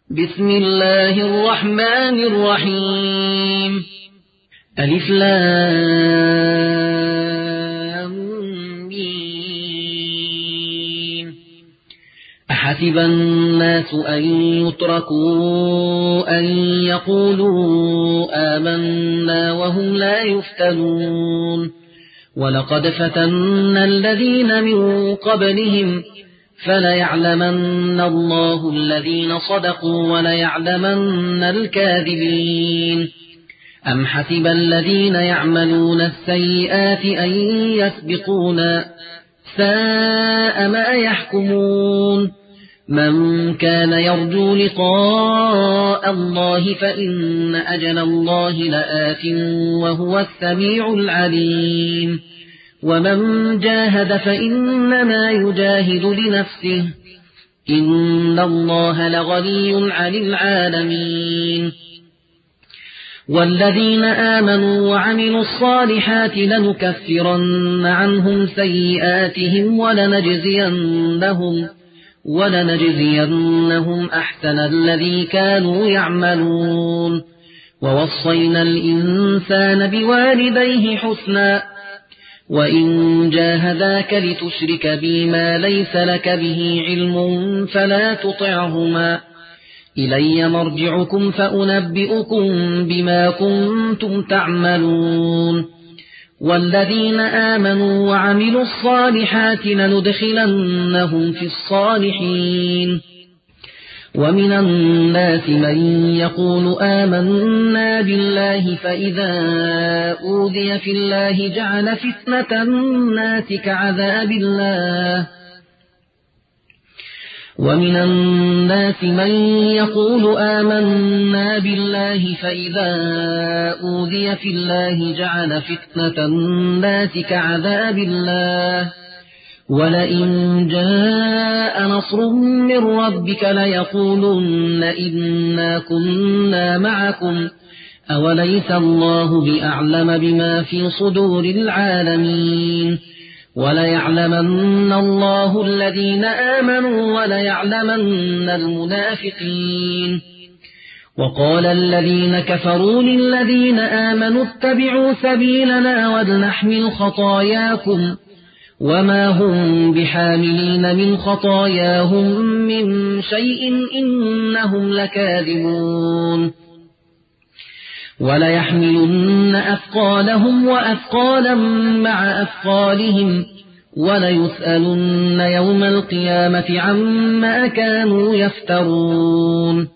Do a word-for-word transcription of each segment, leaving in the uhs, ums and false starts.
بسم الله الرحمن الرحيم. ألف لام ميم. أحسب الناس أن يتركوا أن يقولوا آمنا وهم لا يفتنون. ولقد فتنا الذين من قبلهم فليعلمن الله الذين صدقوا وليعلمن الكاذبين. أم حسب الذين يعملون السيئات أن يسبقونا ساء ما يحكمون. من كان يرجو لقاء الله فإن أجل الله لآت وهو السميع العليم. ومن جاهد فإنما يجاهد لنفسه إن الله لغني عن العالمين. والذين آمنوا وعملوا الصالحات لنكفرن عنهم سيئاتهم ولنجزينهم ولنجزينهم أحسن الذي كانوا يعملون. ووصينا الإنسان بوالديه حسنا وإن جاهداك لتشرك بي ما ليس لك به علم فلا تطعهما إلي مرجعكم فأنبئكم بما كنتم تعملون. والذين آمنوا وعملوا الصالحات لندخلنهم في الصالحين. ومن الناس من يقول آمنا بالله فإذا أوذي في الله جعل فتنة الناس كعذاب الله. ومن الناس من يقول آمنا بالله فإذا أوذي في الله جعل فتنة الناس كعذاب الله. ولئن جاء نصر من ربك ليقولن إنا كنا معكم أوليس الله بأعلم بما في صدور العالمين. وليعلمن الله الذين آمنوا وليعلمن المنافقين. وقال الذين كفروا للذين آمنوا اتبعوا سبيلنا ولنحمل خطاياكم وما هم بحاملين من خطاياهم من شيء إنهم لكاذبون. وليحملن أثقالهم وأثقالا مع أثقالهم وليسألن يوم القيامة عما كانوا يفترون.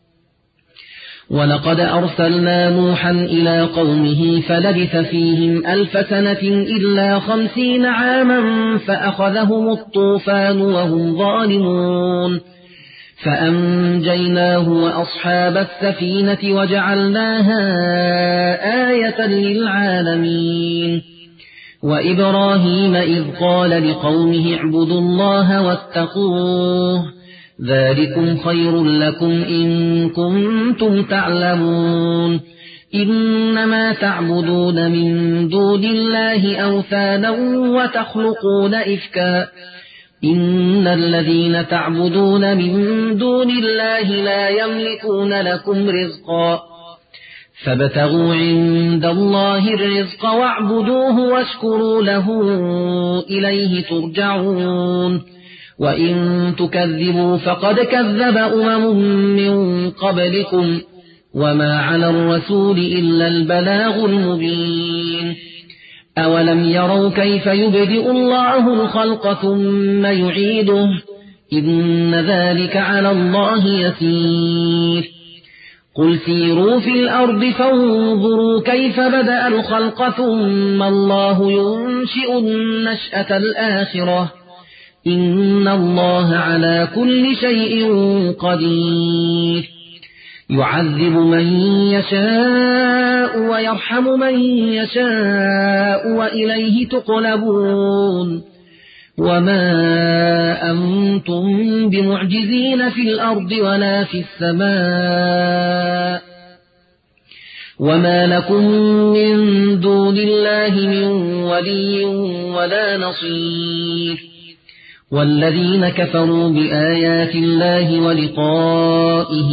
ولقد أرسلنا نوحا إلى قومه فلبث فيهم ألف سنة إلا خمسين عاما فأخذهم الطوفان وهم ظالمون. فأنجيناه وأصحاب السفينة وجعلناها آية للعالمين. وإبراهيم إذ قال لقومه اعبدوا الله واتقوه ذلكم خير لكم إن كنتم تعلمون. إنما تعبدون من دون الله أوثانا وتخلقون إفكا إن الذين تعبدون من دون الله لا يملكون لكم رزقا فابتغوا عند الله الرزق واعبدوه واشكروا له إليه ترجعون. وإن تكذبوا فقد كذب أمم من قبلكم وما على الرسول إلا البلاغ المبين. أولم يروا كيف يبدئ الله الخلق ثم يعيده إن ذلك على الله يسير. قل سيروا في الأرض فانظروا كيف بدأ الخلق ثم الله ينشئ النشأة الآخرة إن الله على كل شيء قدير. يعذب من يشاء ويرحم من يشاء وإليه تقلبون. وما أنتم بمعجزين في الأرض ولا في السماء وما لكم من دون الله من ولي ولا نصير. والذين كفروا بآيات الله ولقائه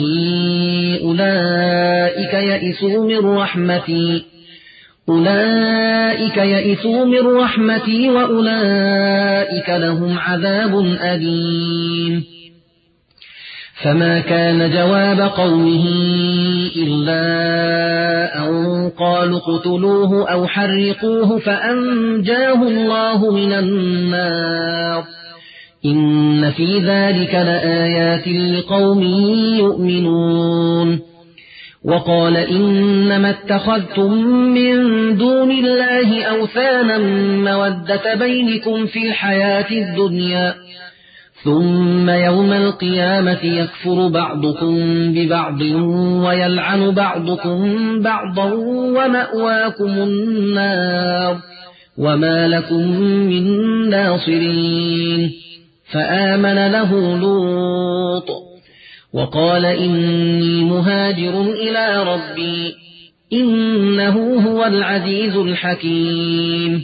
أولئك يئسوا من رحمتي أولئك يئسوا من رحمتي وأولئك لهم عذاب أليم. فما كان جواب قومه إلا أن قالوا اقتلوه أو حرقوه فأنجاه الله من النار. إن في ذلك لآيات لقوم يؤمنون. وقال إنما اتخذتم من دون الله أوثانا مودة بينكم في الحياة الدنيا ثم يوم القيامة يكفر بعضكم ببعض ويلعن بعضكم بعضا ومأواكم النار وما لكم من ناصرين. فآمن له لوط وقال إني مهاجر إلى ربي إنه هو العزيز الحكيم.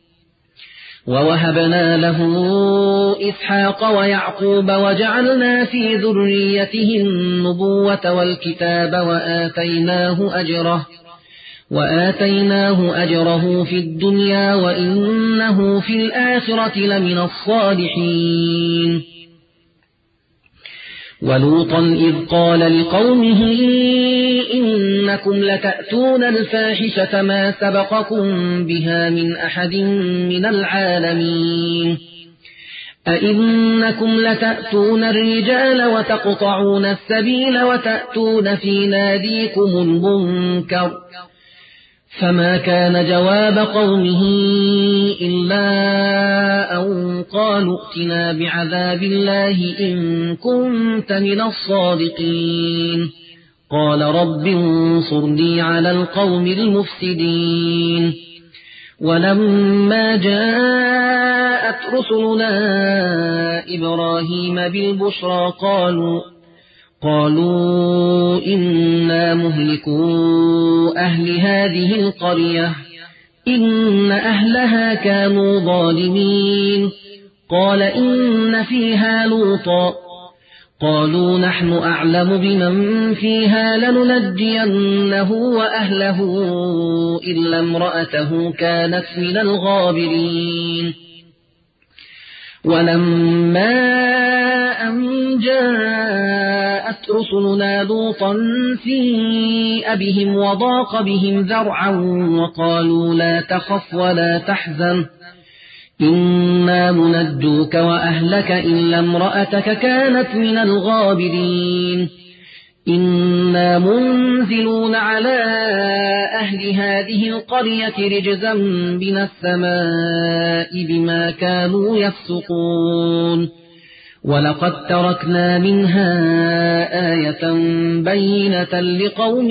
ووهبنا له إسحاق ويعقوب وجعلنا في ذريته النبوة والكتاب وآتيناه أجره وآتيناه أجره في الدنيا وإنه في الآخرة لمن الصالحين. ولوطا إذ قال لقومه إنكم لتأتون الفاحشة ما سبقكم بها من أحد من العالمين. أئنكم لتأتون الرجال وتقطعون السبيل وتأتون في ناديكم المنكر. فما كان جواب قومه إلا أن قالوا ائتنا بعذاب الله إن كنت من الصادقين. قال رب انصرني على القوم المفسدين. ولما جاءت رسلنا إبراهيم بالبشرى قالوا قالوا إنا مهلكو أهل هذه القرية إن أهلها كانوا ظالمين. قال إن فيها لوطا قالوا نحن أعلم بمن فيها لننجينه وأهله إلا امرأته كانت من الغابرين. ولما أن جاءت رسلنا لوطا سيء بهم وضاق بهم ذرعا وقالوا لا تخف ولا تحزن إنا منجوك وأهلك إلا امرأتك كانت من الغابرين. إنا منزلون على أهل هذه القرية رجزا من السماء بما كانوا يفسقون. ولقد تركنا منها آية بينة لقوم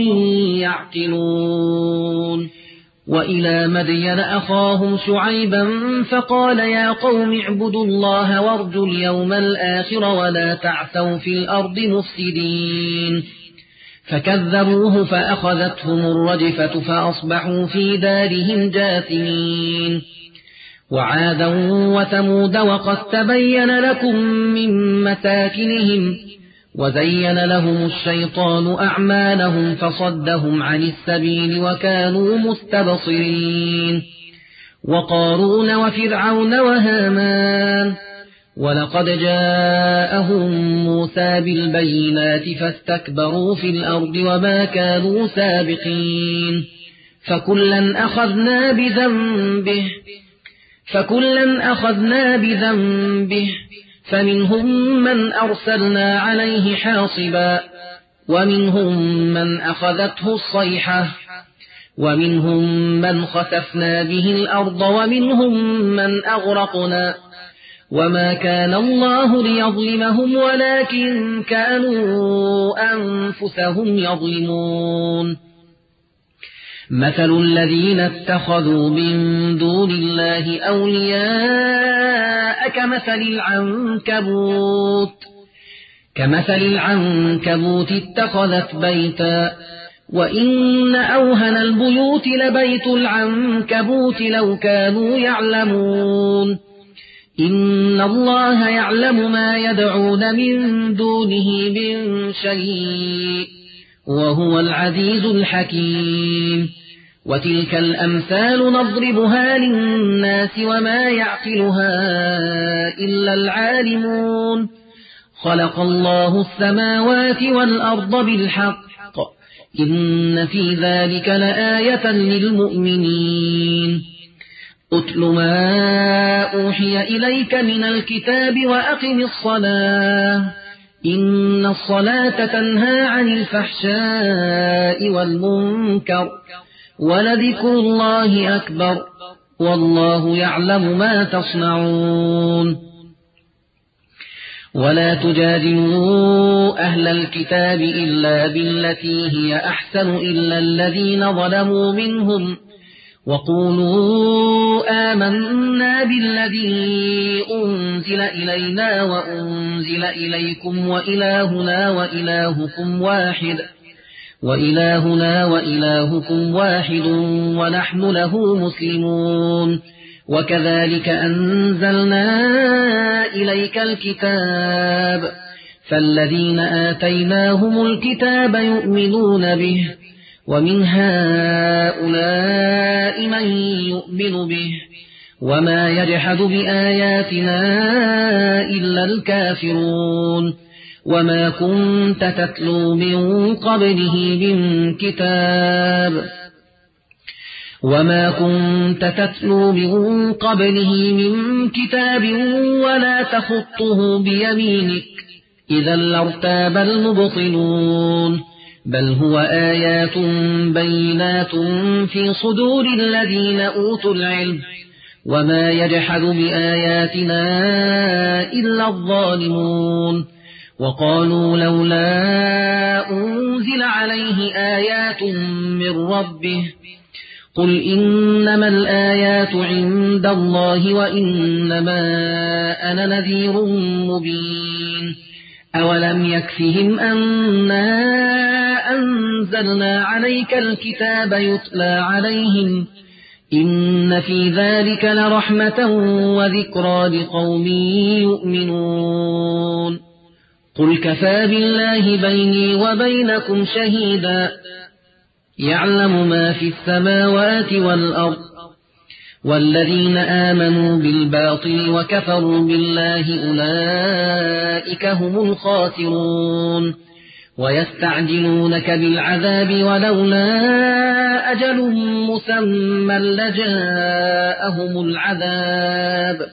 يعقلون. وإلى مدين أخاهم شعيبا فقال يا قوم اعبدوا الله وارجوا اليوم الآخر ولا تعثوا في الأرض مفسدين. فكذبوه فأخذتهم الرجفة فأصبحوا في دارهم جاثمين. وعادا وثمود وقد تبين لكم من مساكنهم وزين لهم الشيطان أعمالهم فصدهم عن السبيل وكانوا مستبصرين. وقارون وفرعون وهامان ولقد جاءهم موسى بالبينات فاستكبروا في الأرض وما كانوا سابقين. فكلا أخذنا بذنبه فكلا أخذنا بذنبه فمنهم من أرسلنا عليه حاصبا ومنهم من أخذته الصيحة ومنهم من خسفنا به الأرض ومنهم من أغرقنا. وما كان الله ليظلمهم ولكن كانوا أنفسهم يظلمون. مثل الذين اتخذوا من دون الله أولياء كمثل العنكبوت كمثل العنكبوت اتخذت بيتا وإن أوهن البيوت لبيت العنكبوت لو كانوا يعلمون. إن الله يعلم ما يدعون من دونه من شيء وهو العزيز الحكيم وتلك الأمثال نضربها للناس وما يعقلها إلا العالمون خلق الله السماوات والأرض بالحق إن في ذلك لآية للمؤمنين أتل ما أوحي إليك من الكتاب وأقم الصلاة إن الصلاة تنهى عن الفحشاء والمنكر ولذكر الله أكبر والله يعلم ما تصنعون ولا تجادلوا أهل الكتاب إلا بالتي هي أحسن إلا الذين ظلموا منهم وقولوا آمنا بالذي أنزل إلينا وأنزل إليكم وإلهنا وإلهكم واحد وإلهنا وإلهكم واحد ونحن له مسلمون وكذلك أنزلنا إليك الكتاب فالذين آتيناهم الكتاب يؤمنون به ومن هؤلاء من يؤمن به وما يجحد بآياتنا إلا الكافرون وما كنت تتلو من قبله من كتاب وما كنت تتلو من قبله من كتاب ولا تخطه بيمينك إذا لارتاب المبطلون بل هو آيات بينات في صدور الذين أوتوا العلم وما يجحد بآياتنا إلا الظالمون وقالوا لولا أنزل عليه آيات من ربه قل إنما الآيات عند الله وإنما أنا نذير مبين أولم يكفهم أنا أنزلنا عليك الكتاب يتلى عليهم إن في ذلك لرحمة وذكرى لقوم يؤمنون قل كفى بالله بيني وبينكم شهيدا يعلم ما في السماوات والأرض والذين آمنوا بالباطل وكفروا بالله أولئك هم الخاسرون ويستعجلونك بالعذاب ولولا أجل مسمى لجاءهم العذاب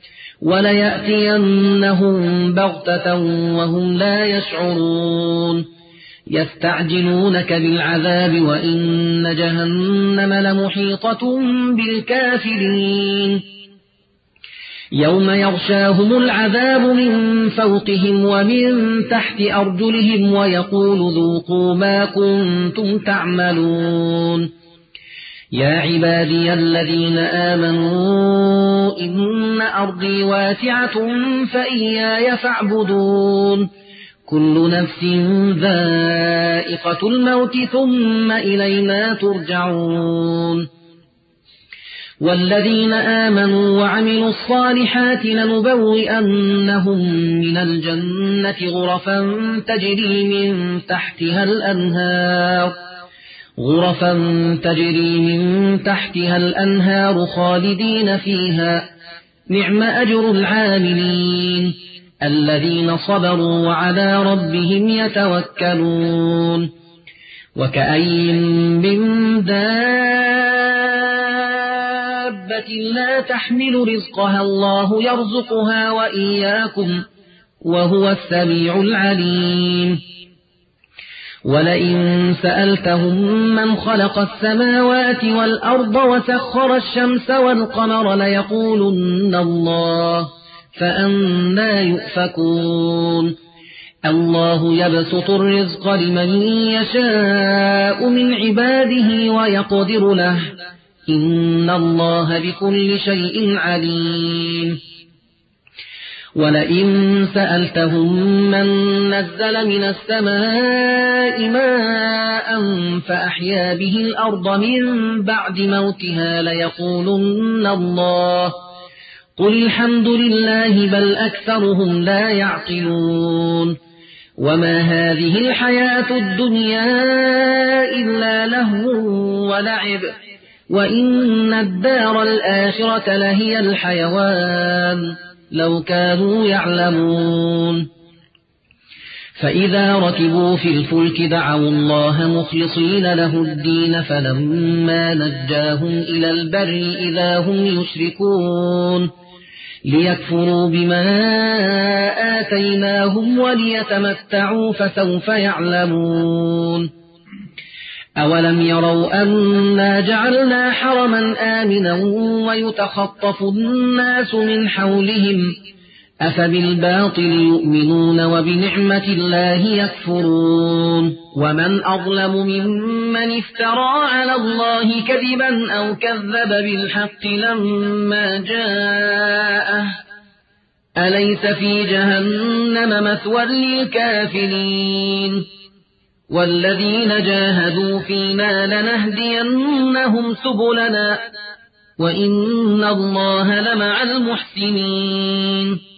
وليأتينهم بغتة وهم لا يشعرون يستعجلونك بالعذاب وإن جهنم لمحيطة بالكافرين يوم يغشاهم العذاب من فوقهم ومن تحت أرجلهم ويقول ذوقوا ما كنتم تعملون يا عبادي الذين آمنوا إن أرضي واسعة فإياي فاعبدون كل نفس ذائقة الموت ثم إلينا ترجعون والذين آمنوا وعملوا الصالحات لنبوئنهم من الجنة غرفا تجري من تحتها الأنهار غرفا تجري من تحتها الأنهار خالدين فيها نعم أجر العاملين الذين صبروا وعلى ربهم يتوكلون وكأي من دابة لا تحمل رزقها الله يرزقها وإياكم وهو السميع العليم ولئن سألتهم من خلق السماوات والأرض وسخر الشمس والقمر ليقولن الله فأنى يؤفكون الله يبسط الرزق لمن يشاء من عباده ويقدر له إن الله بكل شيء عليم ولئن سألتهم من نزل من السماء ماء فأحيا به الأرض من بعد موتها ليقولن الله قل الحمد لله بل أكثرهم لا يعقلون وما هذه الحياة الدنيا إلا لهو ولعب وإن الدار الآخرة لهي الحيوان لو كانوا يعلمون فإذا ركبوا في الفلك دعوا الله مخلصين له الدين فلما نجاهم إلى البر إذا هم يشركون ليكفروا بما آتيناهم وليتمتعوا فسوف يعلمون أولم يروا أنا جعلنا حرما آمنا ويتخطف الناس من حولهم أفبالباطل يؤمنون وبنعمة الله يكفرون ومن أظلم ممن افترى على الله كذبا أو كذب بالحق لما جاءه أليس في جهنم مثوى للكافرين والذين جاهدوا فينا لنهدينهم سبلنا وإن الله لمع المحسنين